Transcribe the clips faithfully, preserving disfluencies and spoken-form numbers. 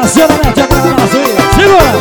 Marcela Nete, aquela Marcela. Segura!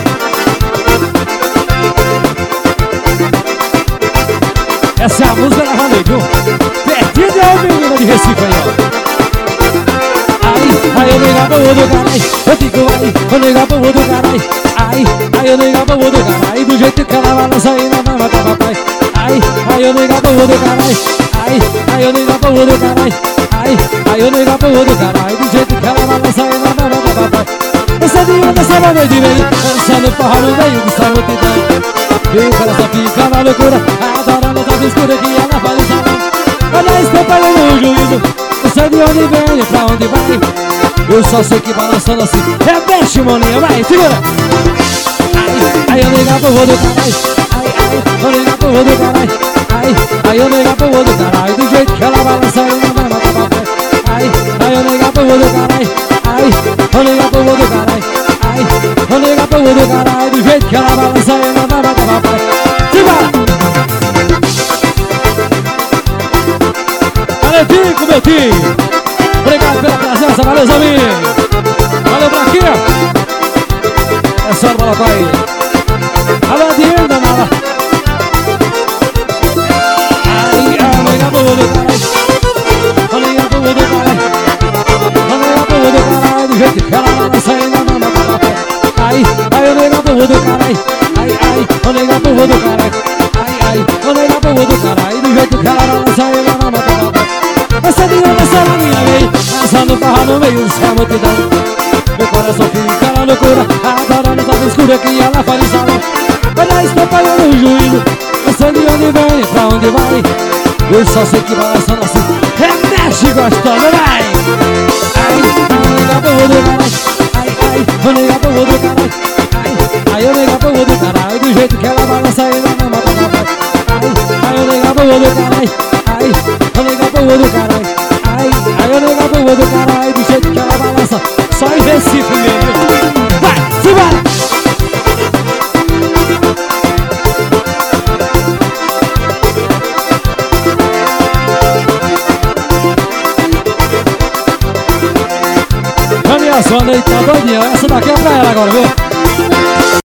Essa é a música da Valei, viu? Perdida é o menino de Recife aí, ó. Aí, aí eu nega pro do caralho. Eu fico aí, eu nega pro do caralho. Aí, aí eu nega pro do caralho. Do jeito que ela balança aí na mama da papai. Aí, aí eu nega pro do caralho. Aí, aí eu nega pro do caralho. Aí, aí eu nega pro do caralho. Do jeito que ela balança aí na mama da papai. Essa de onda, essa noite de vem, dançando forró no meio dessa multidão. E o cara só fica na loucura, adorando as escuras que ela faz no salão. Olha a estampa no juízo, não sei de onde vem e pra onde vai. Eu só sei que balançando assim, repete, moninha, vai, segura. Ai, ai, eu nega pro do caralho. Ai, ai, eu nega pro do caralho. Ai, ai, eu nega pro do caralho. Do jeito que ela balança aí na mama da papai. Ai, ai, eu nega pro do caralho. Ai, eu nega pro do caralho. Ai, eu nega pro do caralho. Do jeito que ela balança aí na mama da papai. Simbora! Valeu, meu tio! Obrigado pela presença, valeu, Zamin! Valeu, Braquinha! É só o balacó aí! Alô, Adriano, danada! Ai, eu nega pro do caralho. Eu nega pro do caralho. Eu nega pro do caralho. Do jeito que ela balança aí na mama da papai. Ai, ai, eu nega pro do caralho. Ai, ai, eu nega pro do caralho. Ai, ai, eu nega pro do caralho. Do jeito que ela balança aí na mama da papai. Essa de onda, essa na minha vez, dançando forró no meio dessa multidão. Meu coração fica na loucura, adorando as escuras que ela faz no salão. Olha a estampa no juízo, não sei de onde vem e pra onde vai. Eu só sei que balançando assim, remexe gostando, vai! Ai, ai, eu nega pro do caralho. Ai, ai, eu nega pro do caralho. Ai, ai, eu nega pro do caralho. Do jeito que ela balança aí na mama da papai. Ai, ai, eu nega pro do caralho. Ai, eu nega pro do caralho. Ai, ai, eu nega pro do caralho. Do jeito que ela balança, só em Recife mesmo. Vai, simbora! A minha zona aí tá doidinha. Essa daqui é pra ela agora, viu?